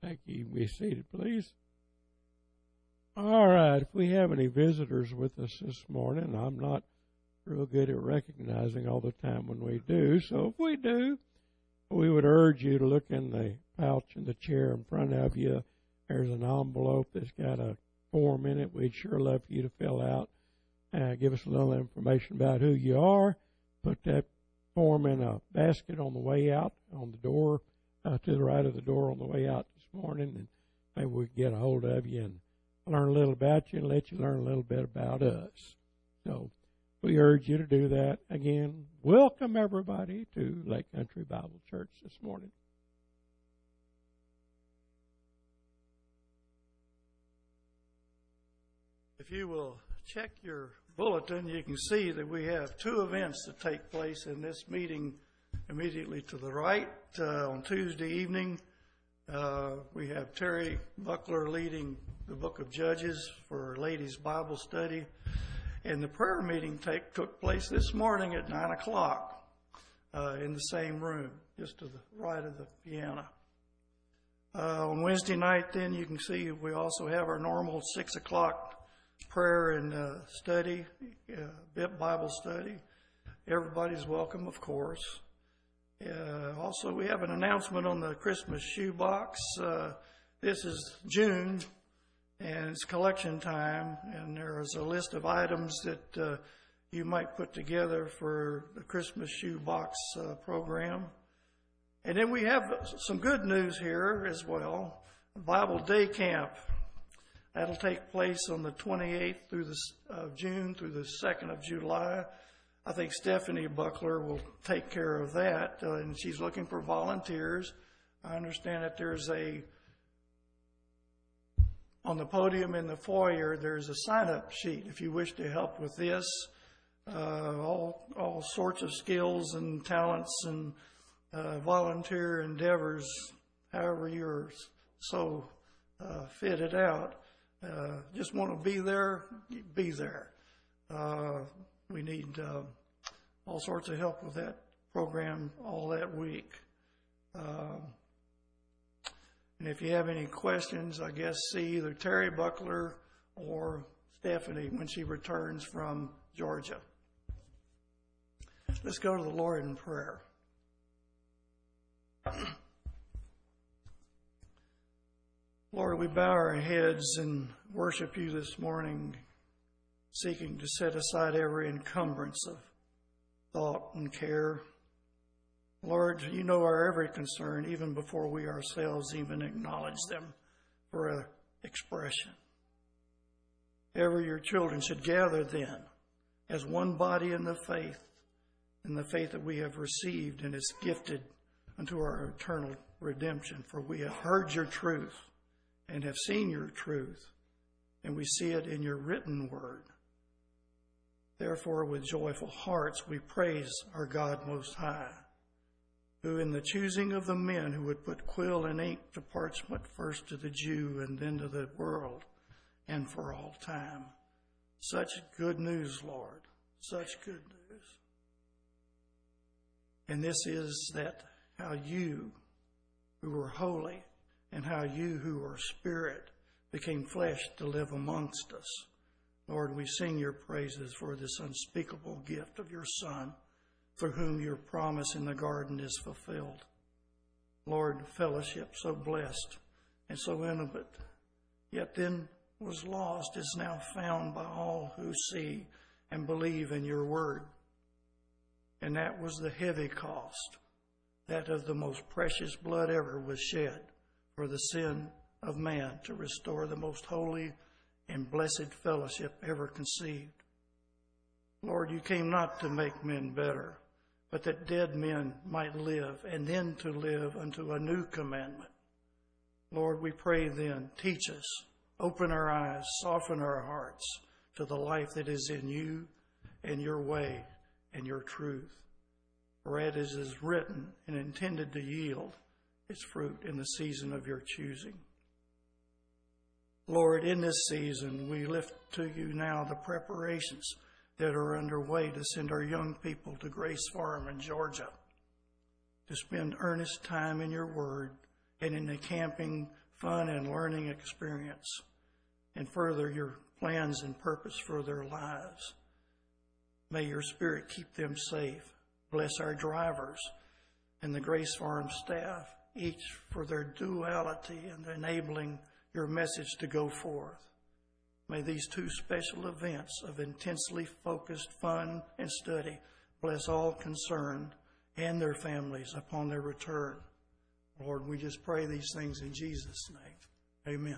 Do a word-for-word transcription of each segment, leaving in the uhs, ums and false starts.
Thank you. You can be seated, please. All right. If we have any visitors with us this morning, I'm not real good at recognizing all the time when we do. So if we do, we would urge you to look in the pouch in the chair in front of you. There's an envelope that's got a form in it. We'd sure love for you to fill out. Uh, give us a little information about who you are. Put that form in a basket on the way out, on the door, uh, to the right of the door on the way out this morning, and maybe we can get a hold of you and learn a little about you and let you learn a little bit about us. So we urge you to do that. Again, welcome everybody to Lake Country Bible Church this morning. If you will check your bulletin, you can see that we have two events that take place in this meeting immediately to the right. Uh, on Tuesday evening, uh, we have Terry Buckler leading the book of Judges for ladies' Bible study. And the prayer meeting take, took place this morning at nine o'clock uh, in the same room, just to the right of the piano. Uh, on Wednesday night, then, you can see we also have our normal six o'clock prayer and uh, study, uh, Bible study. Everybody's welcome, of course. Uh, also, we have an announcement on the Christmas shoebox. Uh, this is June, and it's collection time, and there is a list of items that uh, you might put together for the Christmas shoebox uh, program. And then we have some good news here as well. Bible Day Camp. That'll take place on the twenty-eighth through the of June through the second of July. I think Stephanie Buckler will take care of that, uh, and she's looking for volunteers. I understand that there's a, on the podium in the foyer, there's a sign-up sheet if you wish to help with this. Uh, all all sorts of skills and talents and uh, volunteer endeavors, however you're so uh, fitted out. Uh, just want to be there, be there. Uh, we need uh, all sorts of help with that program all that week. Uh, and if you have any questions, I guess see either Terry Buckler or Stephanie when she returns from Georgia. Let's go to the Lord in prayer. Lord, we bow our heads and worship you this morning, seeking to set aside every encumbrance of thought and care. Lord, you know our every concern, even before we ourselves even acknowledge them for an expression. Ever your children should gather then as one body in the faith, in the faith that we have received and is gifted unto our eternal redemption. For we have heard your truth and have seen your truth, and we see it in your written word. Therefore, with joyful hearts, we praise our God Most High, who in the choosing of the men who would put quill and ink to parchment, first to the Jew and then to the world, and for all time. Such good news, Lord, such good news. And this is that how you, who are holy, and how you who are spirit became flesh to live amongst us. Lord, we sing your praises for this unspeakable gift of your Son, through whom your promise in the garden is fulfilled. Lord, fellowship so blessed and so intimate, yet then was lost, is now found by all who see and believe in your word. And that was the heavy cost, that of the most precious blood ever was shed for the sin of man, to restore the most holy and blessed fellowship ever conceived. Lord, you came not to make men better, but that dead men might live, and then to live unto a new commandment. Lord, we pray then, teach us, open our eyes, soften our hearts to the life that is in you and your way and your truth. For as it is written and intended to yield its fruit in the season of your choosing. Lord, in this season, we lift to you now the preparations that are underway to send our young people to Grace Farm in Georgia to spend earnest time in your word and in the camping fun and learning experience, and further your plans and purpose for their lives. May your Spirit keep them safe. Bless our drivers and the Grace Farm staff, each for their duality and enabling your message to go forth. May these two special events of intensely focused fun and study bless all concerned and their families upon their return. Lord, we just pray these things in Jesus' name. Amen.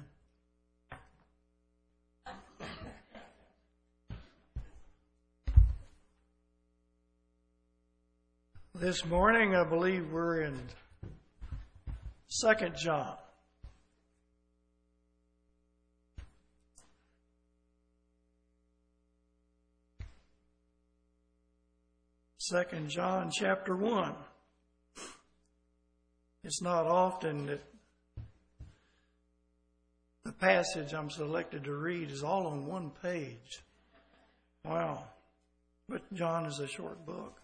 This morning, I believe we're in Second John. Second John chapter one. It's not often that the passage I'm selected to read is all on one page. Wow. But John is a short book.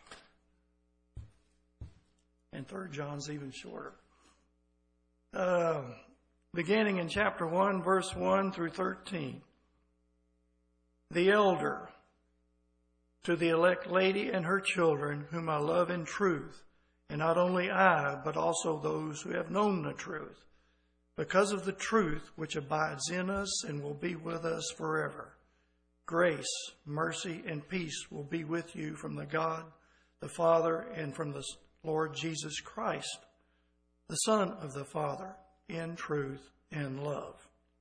And Third John's even shorter. Uh, beginning in chapter one, verse one through thirteen. The elder, to the elect lady and her children, whom I love in truth, and not only I, but also those who have known the truth, because of the truth which abides in us and will be with us forever. Grace, mercy, and peace will be with you from the God, the Father, and from the Lord Jesus Christ, the Son of the Father, in truth and love.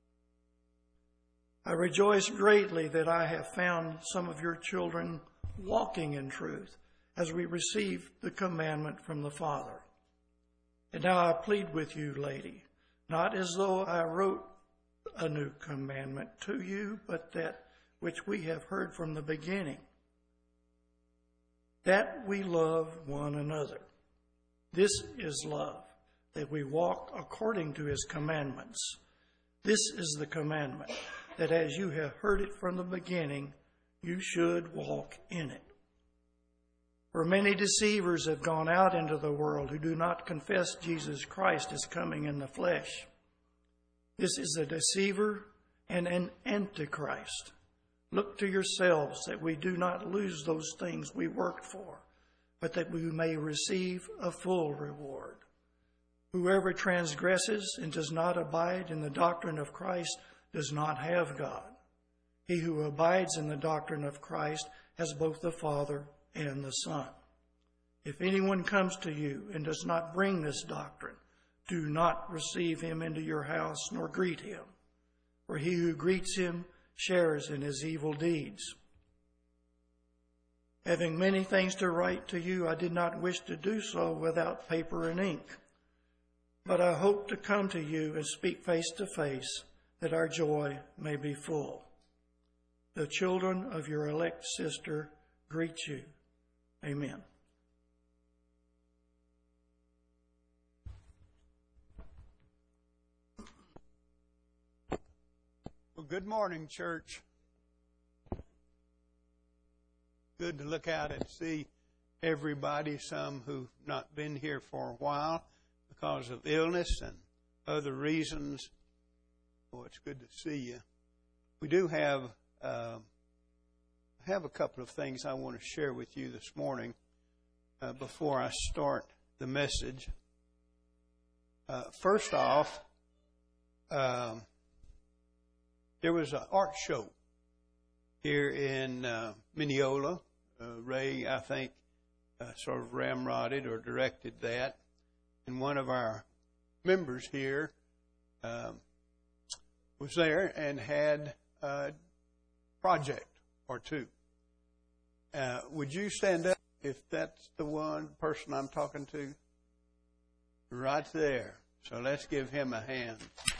I rejoice greatly that I have found some of your children walking in truth, as we received the commandment from the Father. And now I plead with you, lady, not as though I wrote a new commandment to you, but that which we have heard from the beginning, that we love one another. This is love, that we walk according to his commandments. This is the commandment, that as you have heard it from the beginning, you should walk in it. For many deceivers have gone out into the world who do not confess Jesus Christ as coming in the flesh. This is a deceiver and an antichrist. Look to yourselves that we do not lose those things we worked for, but that we may receive a full reward. Whoever transgresses and does not abide in the doctrine of Christ does not have God. He who abides in the doctrine of Christ has both the Father and the Son. If anyone comes to you and does not bring this doctrine, do not receive him into your house nor greet him, for he who greets him shares in his evil deeds. Having many things to write to you, I did not wish to do so without paper and ink. But I hope to come to you and speak face to face, that our joy may be full. The children of your elect sister greet you. Amen. Well, good morning, church. Good to look out and see everybody, some who've not been here for a while because of illness and other reasons. Oh, it's good to see you. We do have uh, have a couple of things I want to share with you this morning uh, before I start the message. Uh, first off, um, there was an art show here in uh, Mineola. Uh, Ray, I think, uh, sort of ramrodded or directed that. And one of our members here um, was there and had a project or two. Uh, would you stand up if that's the one person I'm talking to? Right there. So let's give him a hand.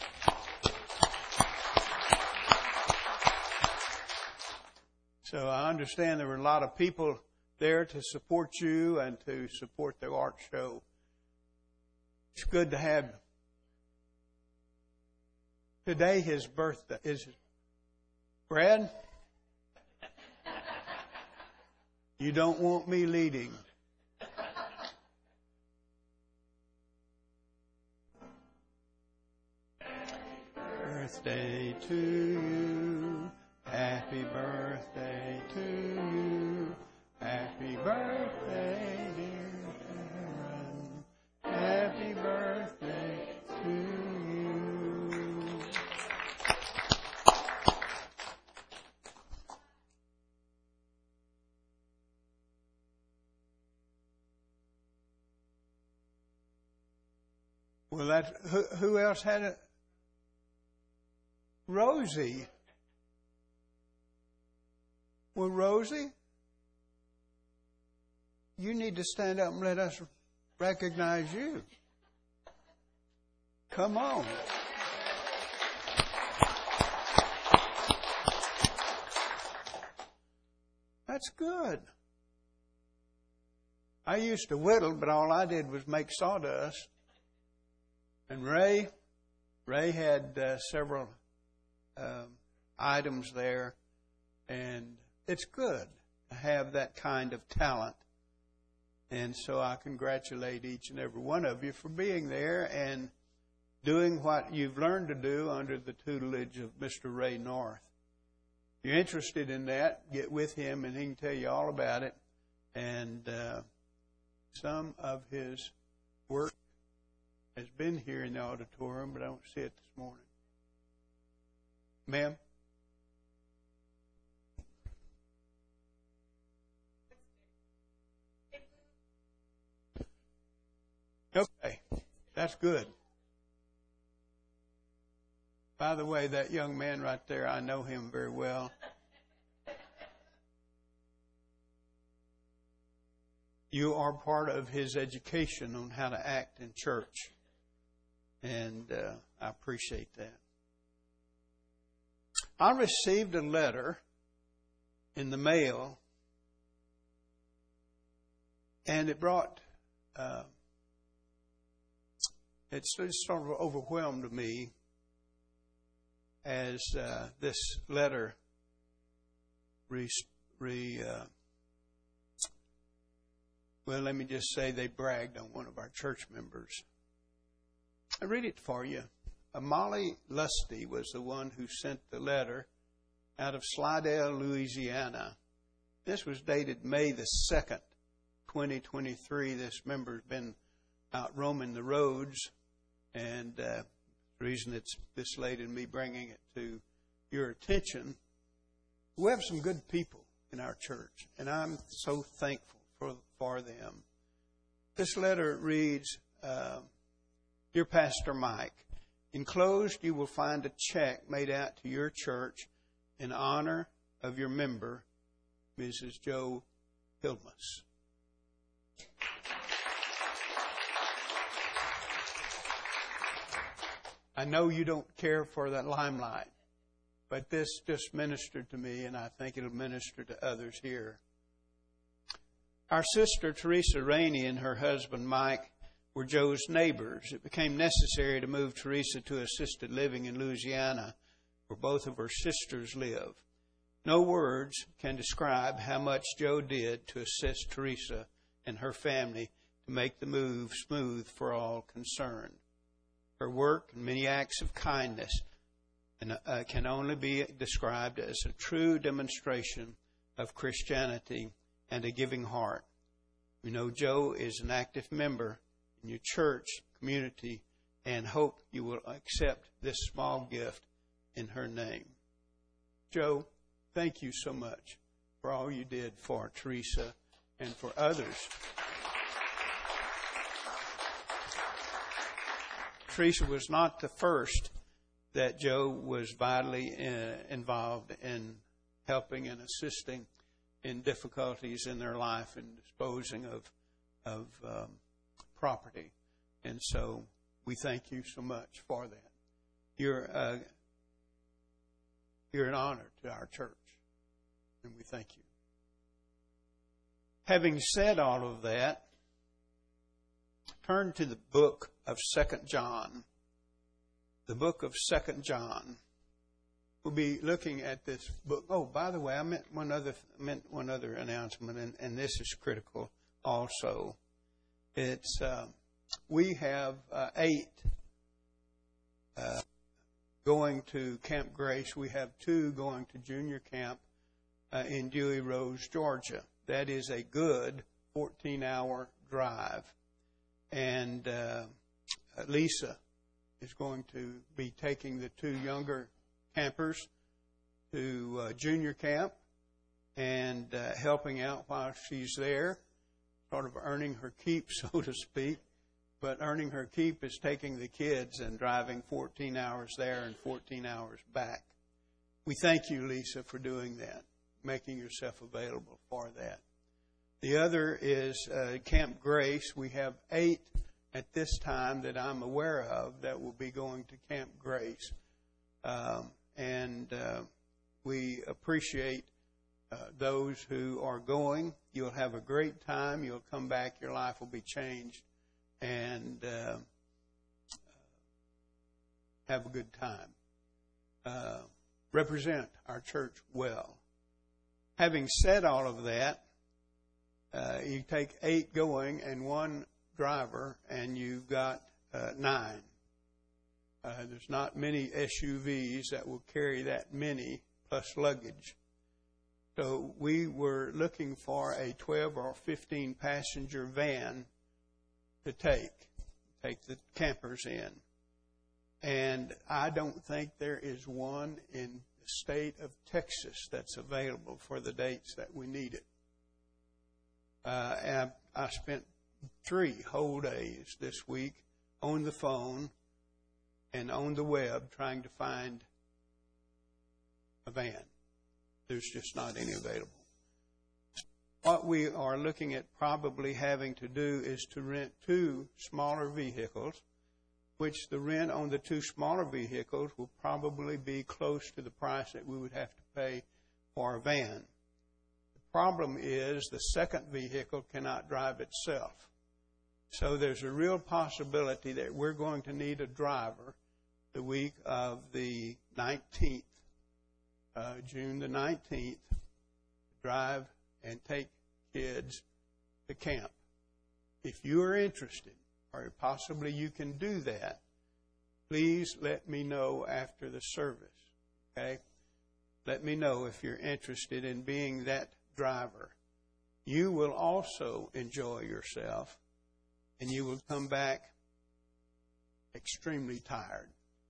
So I understand there were a lot of people there to support you and to support the art show. It's good to have today his birthday. Is it Brad? You don't want me leading. birthday to you. Happy birthday to you. Happy birthday, dear Karen. Happy birthday to you. Well, that who, who else had it? Rosie. Well, Rosie, you need to stand up and let us recognize you. Come on. That's good. I used to whittle, but all I did was make sawdust. And Ray, Ray had uh, several um, items there, and it's good to have that kind of talent. And so I congratulate each and every one of you for being there and doing what you've learned to do under the tutelage of Mister Ray North. If you're interested in that, get with him and he can tell you all about it. And uh, some of his work has been here in the auditorium, but I don't see it this morning. Ma'am? Okay, that's good. By the way, that young man right there, I know him very well. You are part of his education on how to act in church. And uh, I appreciate that. I received a letter in the mail, and it brought, uh, it sort of overwhelmed me as uh, this letter re, re uh, well, let me just say they bragged on one of our church members. I read it for you. Uh, Molly Lusty was the one who sent the letter out of Slidell, Louisiana. This was dated May the second, twenty twenty-three. This member's been out roaming the roads, and uh, the reason it's this late in me bringing it to your attention, we have some good people in our church, and I'm so thankful for, for them. This letter reads, uh, Dear Pastor Mike, enclosed you will find a check made out to your church in honor of your member, Missus Joe Hilmas. I know you don't care for that limelight, but this just ministered to me, and I think it'll minister to others here. Our sister Teresa Rainey and her husband Mike were Joe's neighbors. It became necessary to move Teresa to assisted living in Louisiana, where both of her sisters live. No words can describe how much Joe did to assist Teresa and her family to make the move smooth for all concerned. Her work and many acts of kindness and, uh, can only be described as a true demonstration of Christianity and a giving heart. We know Joe is an active member in your church community and hope you will accept this small gift in her name. Joe, thank you so much for all you did for Teresa and for others. Teresa was not the first that Joe was vitally uh, involved in helping and assisting in difficulties in their life and disposing of of um, property. And so we thank you so much for that. You're uh, you're an honor to our church, and we thank you. Having said all of that, turn to the book of Second John. The book of Second John. We'll be looking at this book. Oh, by the way, I meant one other meant one other announcement, and, and this is critical also. It's uh, we have uh, eight uh, going to Camp Grace. We have two going to junior camp uh, in Dewey Rose, Georgia. That is a good fourteen-hour drive. And uh, Lisa is going to be taking the two younger campers to uh, junior camp and uh, helping out while she's there, sort of earning her keep, so to speak. But earning her keep is taking the kids and driving fourteen hours there and fourteen hours back. We thank you, Lisa, for doing that, making yourself available for that. The other is uh, Camp Grace. We have eight at this time that I'm aware of that will be going to Camp Grace. Um, and uh, we appreciate uh, those who are going. You'll have a great time. You'll come back. Your life will be changed. And uh, have a good time. Uh, represent our church well. Having said all of that, uh, you take eight going and one driver, and you've got uh, nine. Uh, there's not many S U Vs that will carry that many plus luggage. So we were looking for a twelve or fifteen passenger van to take, take the campers in. And I don't think there is one in the state of Texas that's available for the dates that we need it. Uh, and I, I spent three whole days this week on the phone and on the web trying to find a van. There's just not any available. What we are looking at probably having to do is to rent two smaller vehicles, which the rent on the two smaller vehicles will probably be close to the price that we would have to pay for a van. The problem is the second vehicle cannot drive itself. So there's a real possibility that we're going to need a driver the week of the nineteenth, uh, June the nineteenth, to drive and take kids to camp. If you are interested, or possibly you can do that, please let me know after the service, okay? Let me know if you're interested in being that driver. You will also enjoy yourself, and you will come back extremely tired.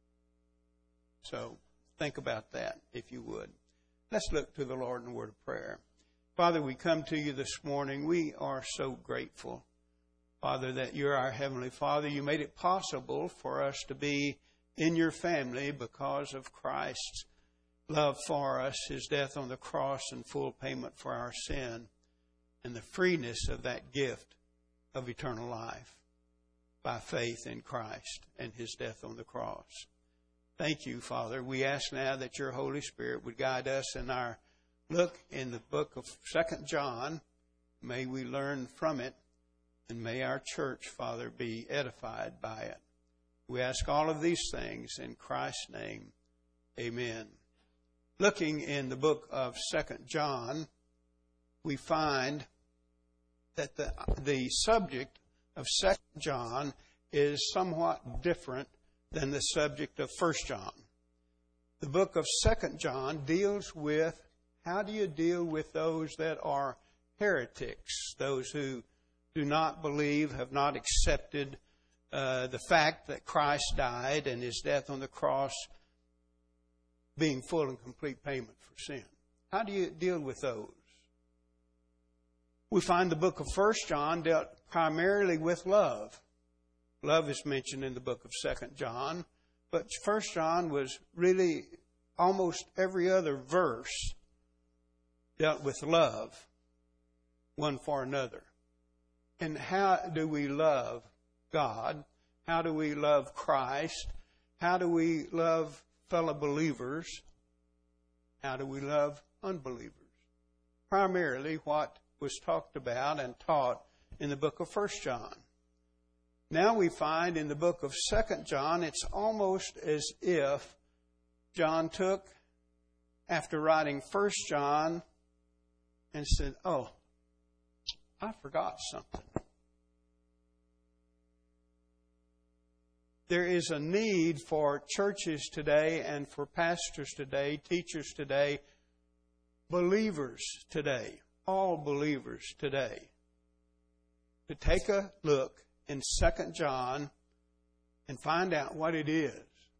So think about that, if you would. Let's look to the Lord in a word of prayer. Father, we come to you this morning. We are so grateful, Father, that you're our Heavenly Father. You made it possible for us to be in your family because of Christ's love for us, his death on the cross and full payment for our sin, and the freeness of that gift of eternal life by faith in Christ and his death on the cross. Thank you, Father. We ask now that your Holy Spirit would guide us in our look in the book of Second John. May we learn from it, and may our church, Father, be edified by it. We ask all of these things in Christ's name. Amen. Looking in the book of Second John, we find that the, the subject of Second John is somewhat different than the subject of First John. The book of Second John deals with how do you deal with those that are heretics, those who do not believe, have not accepted uh, the fact that Christ died and his death on the cross being full and complete payment for sin. How do you deal with those? We find the book of First John dealt primarily with love. Love is mentioned in the book of Second John, but First John was really almost every other verse dealt with love, one for another. And how do we love God? How do we love Christ? How do we love fellow believers? How do we love unbelievers? Primarily what was talked about and taught in the book of First John. Now we find in the book of Second John, it's almost as if John took, after writing First John, and said, oh, I forgot something. there is a need for churches today and for pastors today, teachers today, believers today, all believers today, to take a look in Second John and find out what it is.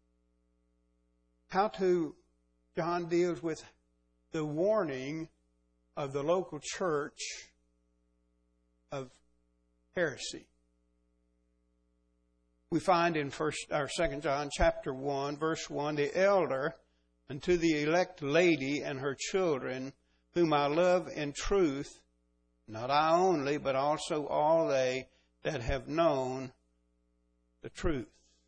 How to, John deals with the warning of the local church of heresy. We find in first or Second John chapter one, verse one, the elder unto the elect lady and her children, whom I love in truth, not I only, but also all they that have known the truth.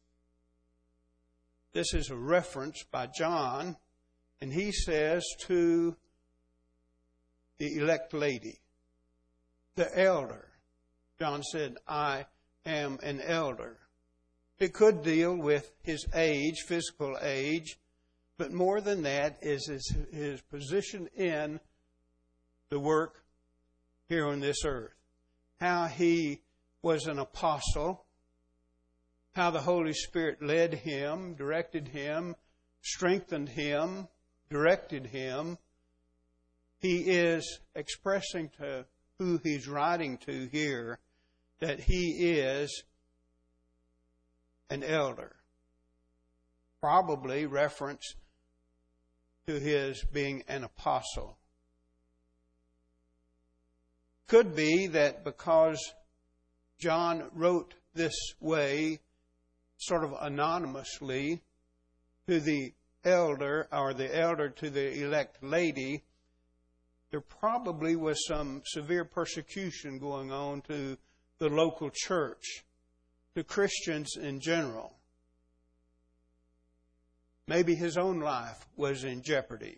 This is a reference by John, and he says to the elect lady, the elder. John said, I am an elder. It could deal with his age, physical age, but more than that is his, his position in the work here on this earth. How he was an apostle, how the Holy Spirit led him, directed him, strengthened him, directed him. He is expressing to who he's writing to here that he is an elder. Probably reference to his being an apostle. Could be that because John wrote this way, sort of anonymously, to the elder, or the elder to the elect lady, there probably was some severe persecution going on to the local church, to Christians in general. Maybe his own life was in jeopardy.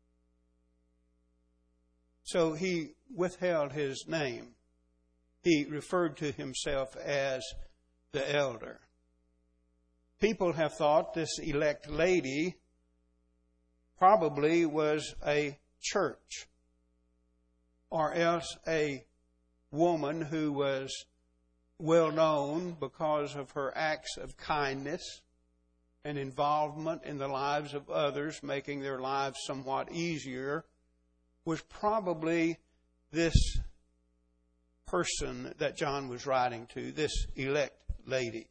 So he withheld his name. He referred to himself as the elder. People have thought this elect lady probably was a church, or else a woman who was well known because of her acts of kindness and involvement in the lives of others, making their lives somewhat easier, was probably this person that John was writing to, this elect lady.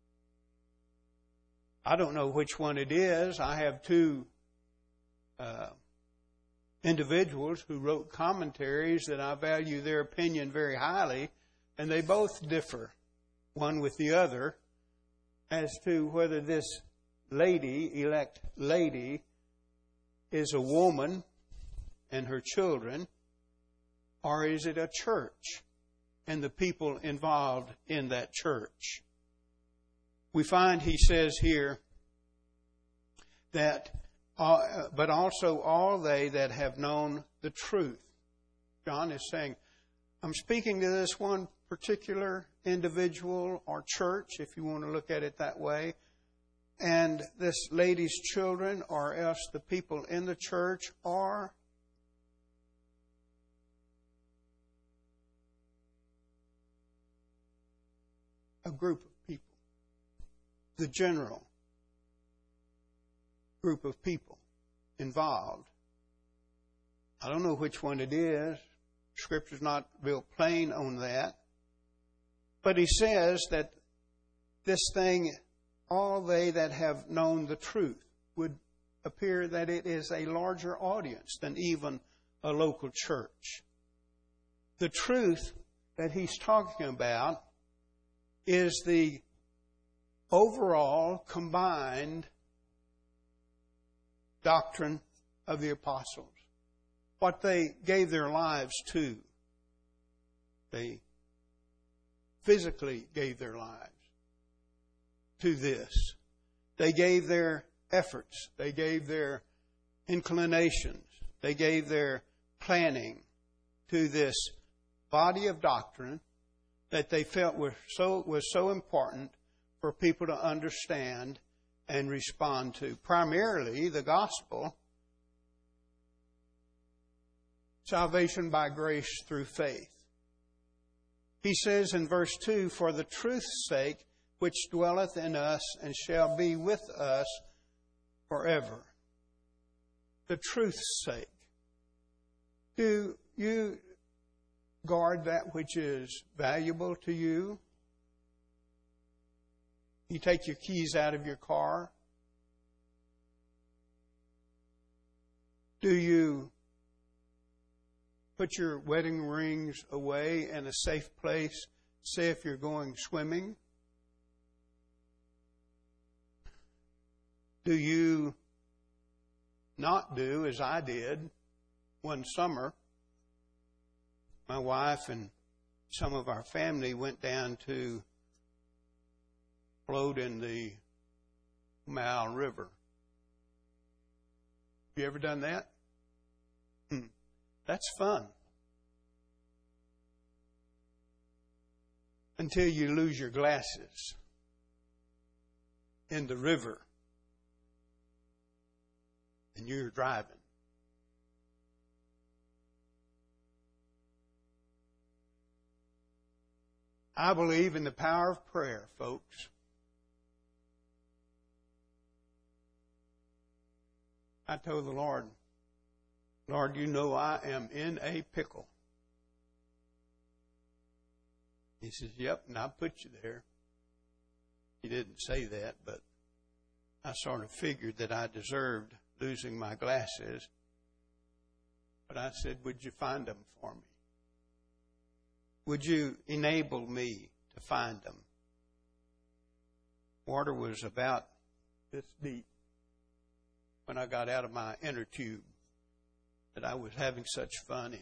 I don't know which one it is. I have two uh, individuals who wrote commentaries that I value their opinion very highly, and they both differ, one with the other, as to whether this lady, elect lady, is a woman and her children, or is it a church and the people involved in that church? We find he says here that, uh, but also all they that have known the truth. John is saying, I'm speaking to this one particular individual or church, if you want to look at it that way, and this lady's children, or else the people in the church, are a group of people, the general group of people involved. I don't know which one it is. Scripture's not real plain on that. But he says that this thing, all they that have known the truth, would appear that it is a larger audience than even a local church. The truth that he's talking about is the overall combined doctrine of the apostles. What they gave their lives to. They physically gave their lives to this. They gave their efforts. They gave their inclinations. They gave their planning to this body of doctrine that they felt were so, was so important for people to understand and respond to. Primarily the gospel, salvation by grace through faith. He says in verse two, for the truth's sake, which dwelleth in us and shall be with us forever. The truth's sake. Do you guard that which is valuable to you? You take your keys out of your car. Do you put your wedding rings away in a safe place, say if you're going swimming? Do you not do as I did one summer? My wife and some of our family went down to float in the Mal River. Have you ever done that? Hmm. That's fun. Until you lose your glasses in the river and you're driving. I believe in the power of prayer, folks. I told the Lord, Lord, you know I am in a pickle. He says, yep, and I put you there. He didn't say that, but I sort of figured that I deserved losing my glasses. But I said, would you find them for me? Would you enable me to find them? Water was about this deep when I got out of my inner tube that I was having such fun in.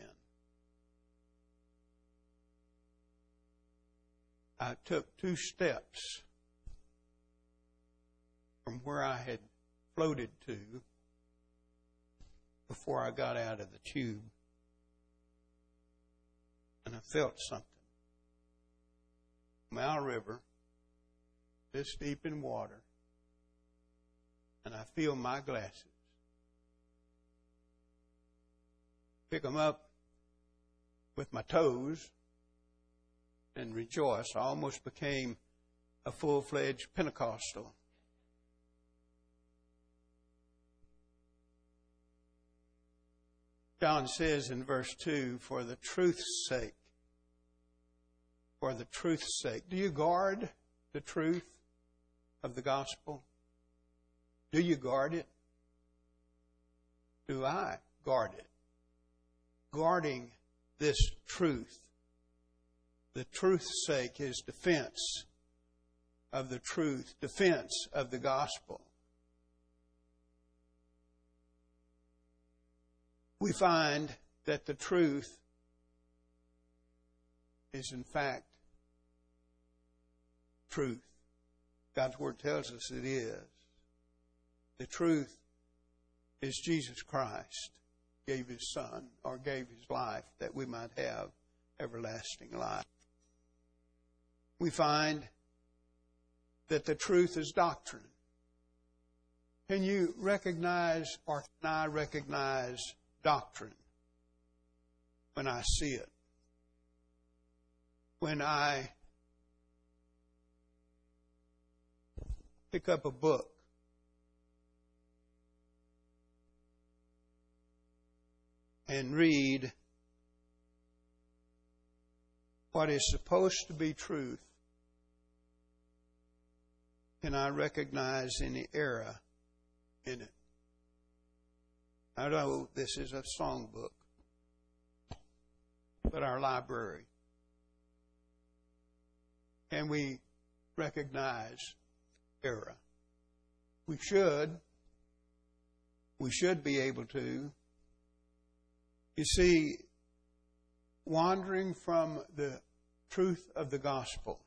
I took two steps from where I had floated to before I got out of the tube. And I felt something. Mal River, this deep in water, and I feel my glasses. Pick them up with my toes and rejoice. I almost became a full-fledged Pentecostal. John says in verse two, for the truth's sake, for the truth's sake. Do you guard the truth of the gospel? Do you guard it? Do I guard it? Guarding this truth. The truth's sake is defense of the truth, defense of the gospel. We find that the truth is in fact truth. God's Word tells us it is. The truth is Jesus Christ gave His Son, or gave His life, that we might have everlasting life. We find that the truth is doctrine. Can you recognize, or can I recognize doctrine when I see it? When I pick up a book and read what is supposed to be truth, can I recognize any error in it? I know this is a songbook, but our library, can we recognize error? We should. We should be able to. You see, wandering from the truth of the gospel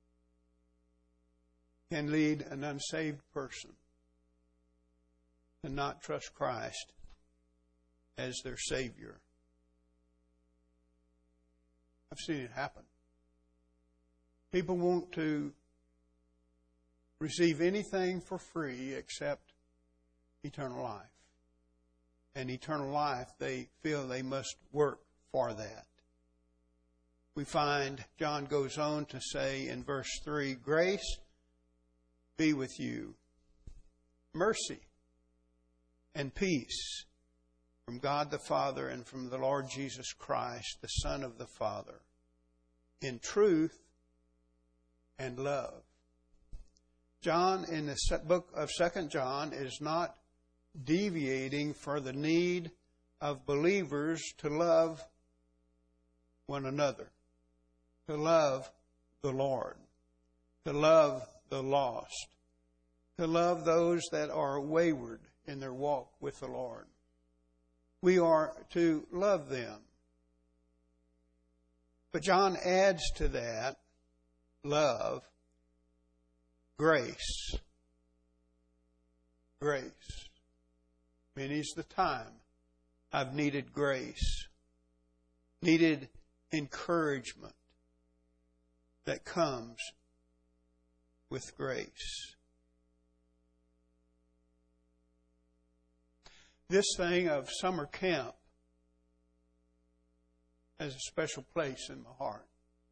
can lead an unsaved person to not trust Christ as their Savior. I've seen it happen. People want to receive anything for free except eternal life. And eternal life, they feel they must work for that. We find John goes on to say in verse three, grace be with you. Mercy and peace from God the Father and from the Lord Jesus Christ, the Son of the Father, in truth and love. John, in the book of Second John, is not deviating for the need of believers to love one another, to love the Lord, to love the lost, to love those that are wayward in their walk with the Lord. We are to love them. But John adds to that love grace. Grace. Many's the time I've needed grace, needed encouragement that comes with grace. This thing of summer camp has a special place in my heart.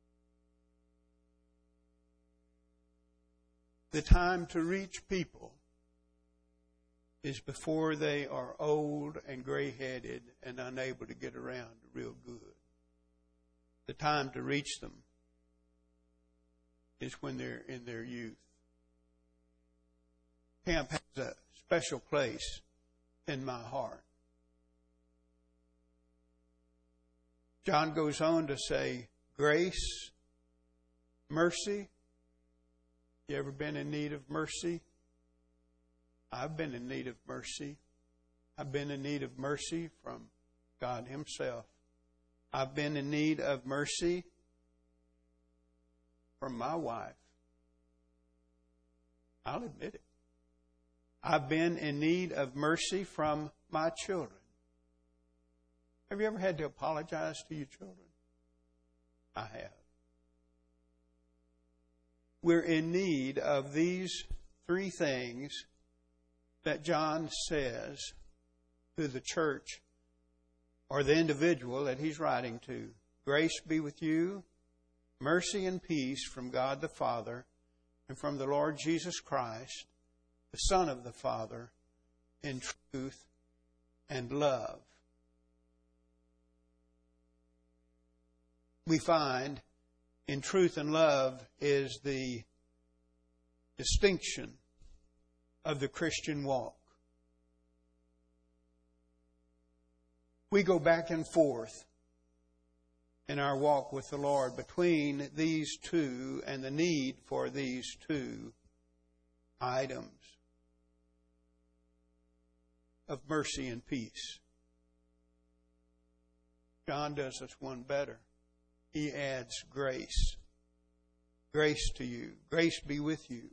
The time to reach people is before they are old and gray-headed and unable to get around real good. The time to reach them is when they're in their youth. Camp has a special place in my heart. John goes on to say, grace, mercy. You ever been in need of mercy? I've been in need of mercy. I've been in need of mercy from God Himself. I've been in need of mercy from my wife. I'll admit it. I've been in need of mercy from my children. Have you ever had to apologize to your children? I have. We're in need of these three things that John says to the church or the individual that he's writing to. Grace be with you, mercy and peace from God the Father and from the Lord Jesus Christ, the Son of the Father, in truth and love. We find in truth and love is the distinction of the Christian walk. We go back and forth in our walk with the Lord between these two and the need for these two items of mercy and peace. John does us one better. He adds grace. Grace to you. Grace be with you.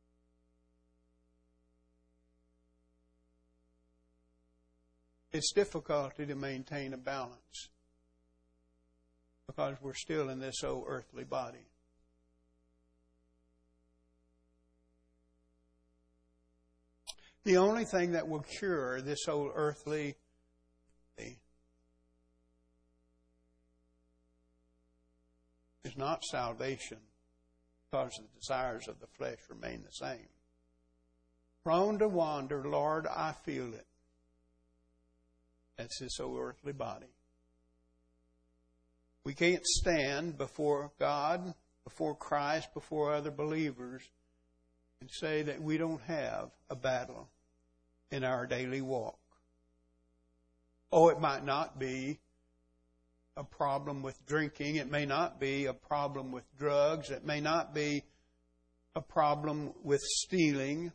It's difficulty to maintain a balance because we're still in this old earthly body. The only thing that will cure this old earthly body is not salvation, because the desires of the flesh remain the same. Prone to wander, Lord, I feel it. That's this old earthly body. We can't stand before God, before Christ, before other believers, and say that we don't have a battle in our daily walk. Oh, it might not be a problem with drinking. It may not be a problem with drugs. It may not be a problem with stealing.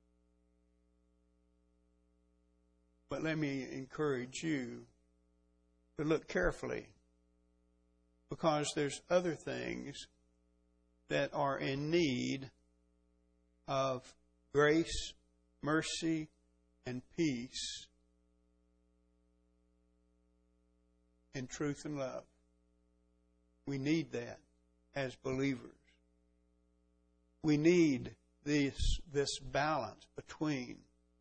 But let me encourage you to look carefully, because there's other things that are in need of grace, mercy, and peace in truth and love. We need that as believers. We need this, this balance between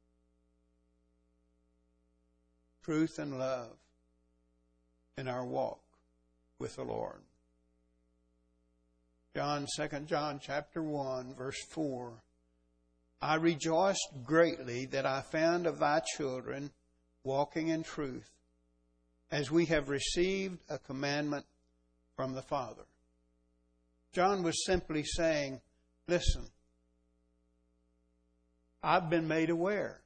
truth and love in our walk with the Lord. John, Second John chapter one, verse four I rejoiced greatly that I found of thy children walking in truth, as we have received a commandment from the Father. John was simply saying, listen, I've been made aware.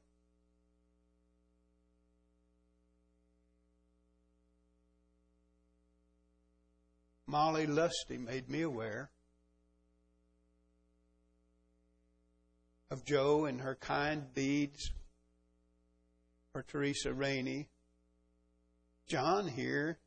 Molly Lusty made me aware of Joe and her kind deeds for Teresa Rainey. John here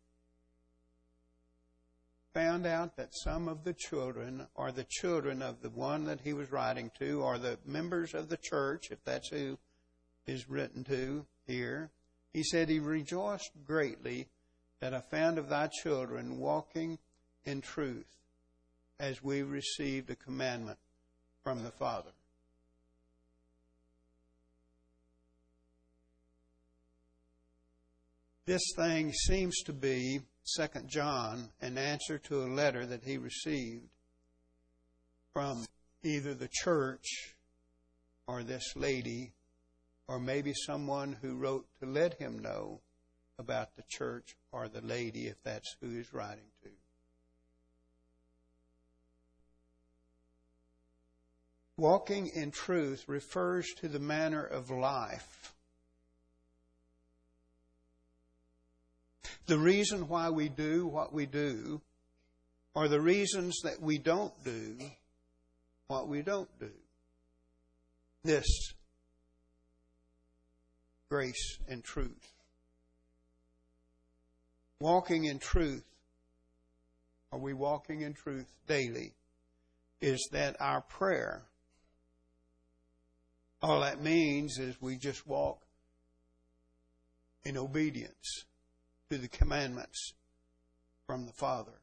found out that some of the children are the children of the one that he was writing to, or the members of the church, if that's who is written to here. He said, he rejoiced greatly that I found of thy children walking in truth, as we received a commandment from the Father. This thing seems to be, Second John, an answer to a letter that he received from either the church or this lady, or maybe someone who wrote to let him know about the church or the lady, if that's who he's writing to. Walking in truth refers to the manner of life. The reason why we do what we do, or the reasons that we don't do what we don't do. This grace and truth. Walking in truth, are we walking in truth daily? Is that our prayer? All that means is we just walk in obedience to the commandments from the Father.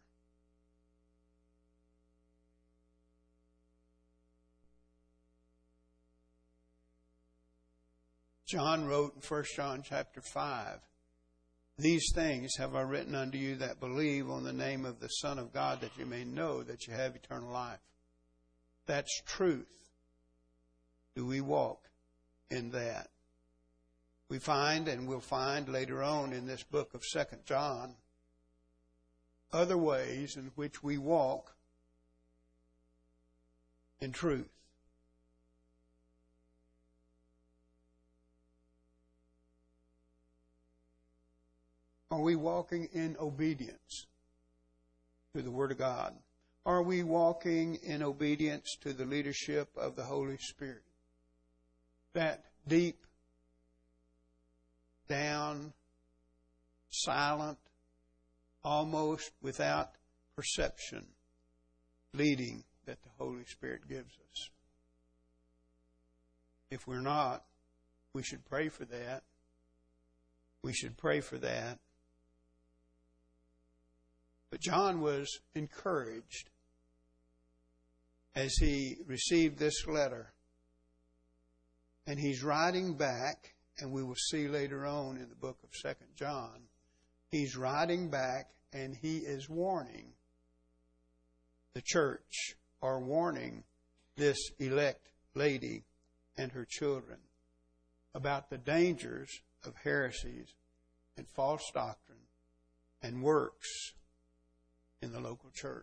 John wrote in First John chapter five, these things have I written unto you that believe on the name of the Son of God, that you may know that you have eternal life. That's truth. Do we walk in that? We find, and we'll find later on in this book of Second John, other ways in which we walk in truth. Are we walking in obedience to the Word of God? Are we walking in obedience to the leadership of the Holy Spirit? That deep, down, silent, almost without perception leading that the Holy Spirit gives us. If we're not, we should pray for that. We should pray for that. But John was encouraged as he received this letter. And he's writing back, and we will see later on in the book of Second John, he's writing back and he is warning the church, or warning this elect lady and her children about the dangers of heresies and false doctrine and works in the local church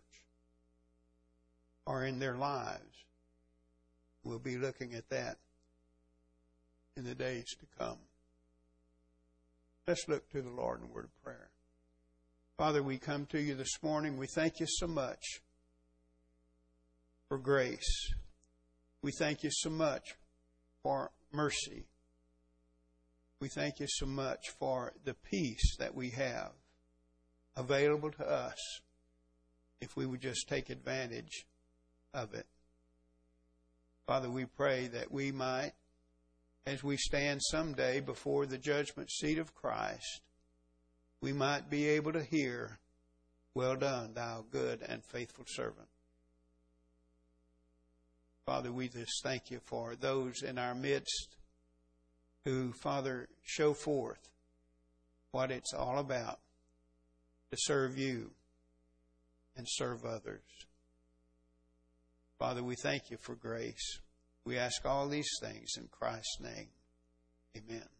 or in their lives. We'll be looking at that in the days to come. Let's look to the Lord in a word of prayer. Father, we come to you this morning. We thank you so much for grace. We thank you so much for mercy. We thank you so much for the peace that we have available to us if we would just take advantage of it. Father, we pray that we might, as we stand someday before the judgment seat of Christ, we might be able to hear, well done, thou good and faithful servant. Father, we just thank you for those in our midst who, Father, show forth what it's all about to serve you and serve others. Father, we thank you for grace. We ask all these things in Christ's name. Amen.